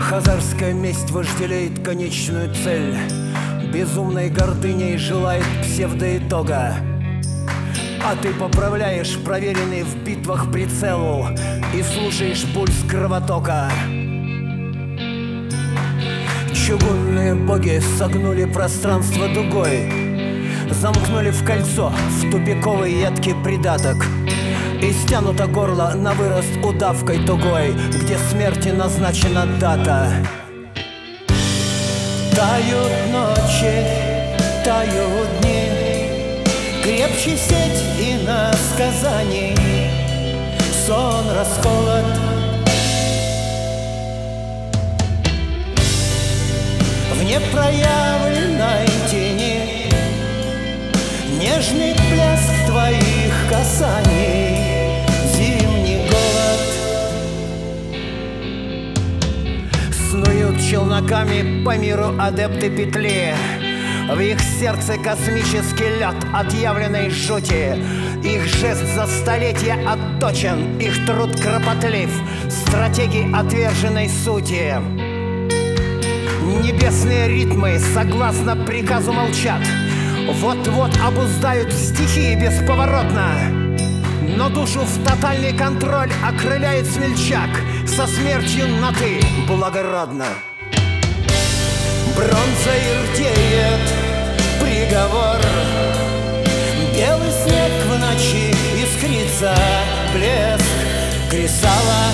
Хазарская месть вожделеет конечную цель, безумной гордыней желает псевдоитога. А ты поправляешь проверенный в битвах прицел и слушаешь пульс кровотока. Чугунные боги согнули пространство дугой, замкнули в кольцо, в тупиковый едкий придаток. И стянуто горло на вырост удавкой тугой, где смерти назначена дата. Тают ночи, тают дни, крепче сеть иносказаний, сон расколот. В непроявленной тени нежный блеск твоих касаний, зимний голод. Снуют челноками по миру адепты петли, в их сердце космический лед отъявленной жути. Их жест за столетия отточен, их труд кропотлив, стратегии отверженной сути. Небесные ритмы согласно приказу молчат, вот-вот обуздают стихии бесповоротно. Но душу в тотальный контроль окрыляет смельчак со смертью на «ты» благородно. Бронзой рдеет приговор, белый снег в ночи искрится, блеск кресала.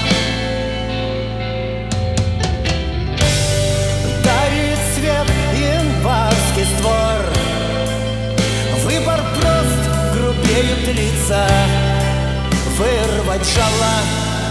Дарит свет январский створ, выбор прост, грубеют лица, вырвать жало.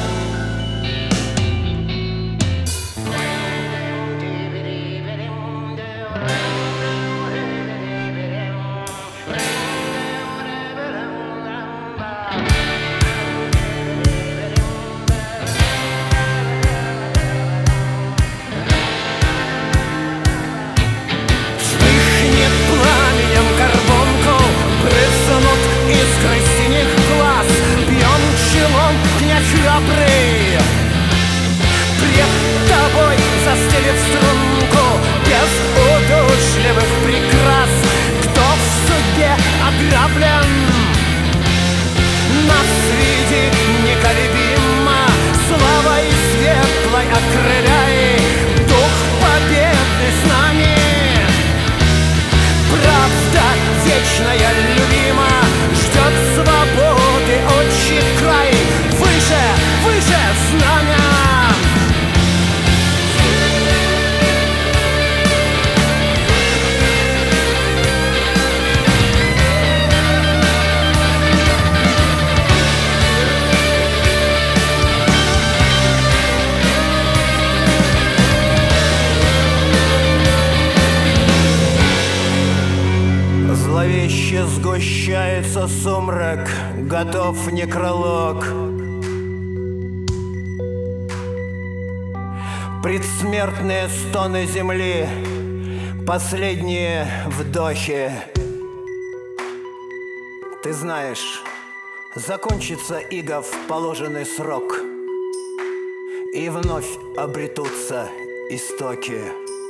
Искры синих глаз, бьем челом князь храбрый. Пред тобой застелит струнку без удушливых прикрас. Кто в судьбе ограблен, нас видит неколебимо, славой светлой окрыляй, дух победы с нами. Правда вечная любима, ждет свободы отчий край. Выше, выше знамя. Зловеще сгущается сумрак, готов некролог. Предсмертные стоны земли, последние вдохи. Ты знаешь, закончится иго в положенный срок, и вновь обретутся истоки.